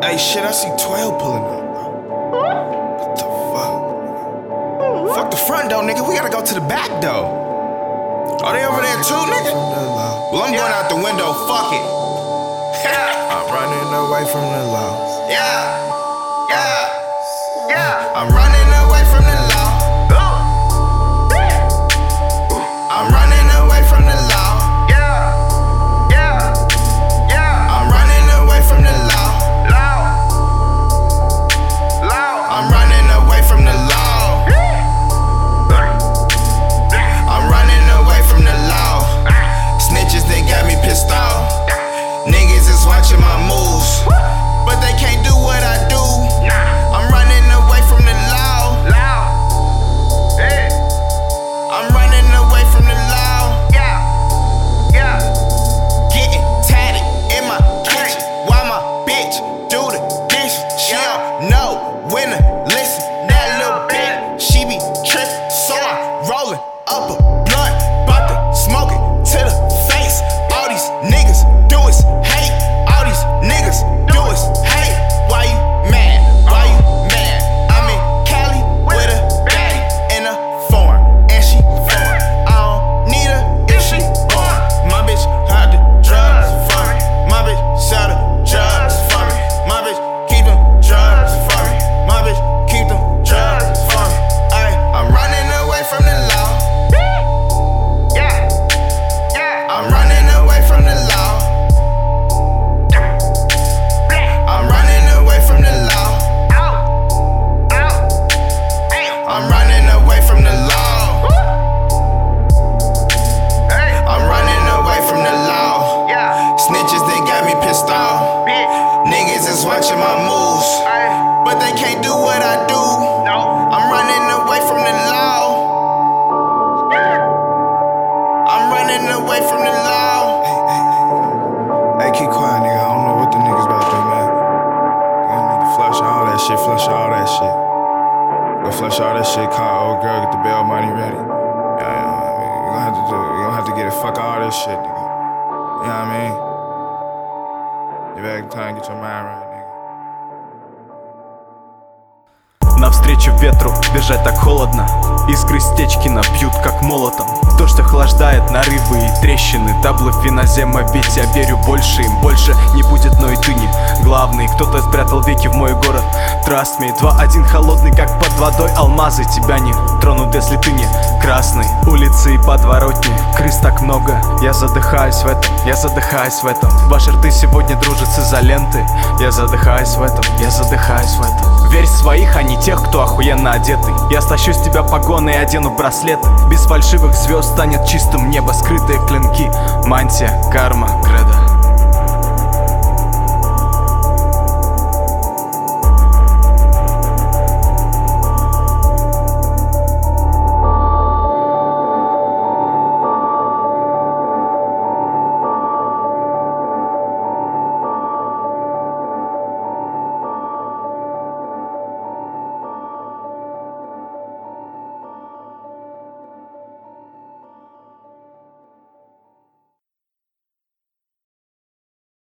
Hey, shit, I see 12 pulling up, bro. What the fuck? Fuck the front door, nigga. We gotta go to the back door. Are they over there too, nigga? Well, I'm going out the window. Fuck it. I'm running away from the law. I'm running away from the law. I'm running away from the law. I'm running away from the law. I'm running away from the law. I'm running away from the law. Snitches, they got me pissed off. Niggas is watching my moves, but they can't do what I do. I'm running away from the law. I'm running away from the law. Getting tatted in my kitchen while my bitch do the dish. She don't know when to listen. That little bitch, she be trippin', so I'm rolling up a blunt, bout to smoke it to the face. All these niggas do is hate. All these niggas do is hate. Why you mad? Why you mad? I'm in Cali with a baddie in a foreign, and she foreign. I don't need her if she born. My bitch hide the drugs for me. My bitch sell the drugs for me. My bitch keep them drugs for me. My bitch keep them drugs for me. Ay, I'm running away from the law. I'm running away from the law. I'm running away from the law. I'm running away from the law. I'm running away from the law. Snitches, they got me pissed off. Niggas is watching my moves, but they can't do what I do. I'm running away from the law. I'm running away from the law. Hey, keep quiet, nigga. I don't know what the niggas about to do, man. You need to flush all that shit, flush all that shit. Go flush all that shit, call old girl, get the bail money ready. You gonna have to do it. You gonna have to get it, fuck all this shit, nigga. You know what I mean? You better try and get your mind right, nigga. Навстречу ветру бежать так холодно. Искры Стечкина бьют как молотом. Дождь охлаждает нарывы и трещины. Таблы инозема, ведь я верю больше им. Больше не будет, но и ты не главный. Кто-то спрятал веки в мой город. Trust me, 2-1 холодный, как под водой алмазы. Тебя не тронут, если ты не красный. Улицы и подворотни, крыс так много. Я задыхаюсь в этом, я задыхаюсь в этом. Ваши рты сегодня дружат с изолентой. Я задыхаюсь в этом, я задыхаюсь в этом. Верь в своих, а не тех, кто охуенно одетый. Я стащу с тебя погоны и одену браслеты. Без фальшивых звезд станет чистым небо, скрытые клинки. Мантия, карма, кредо.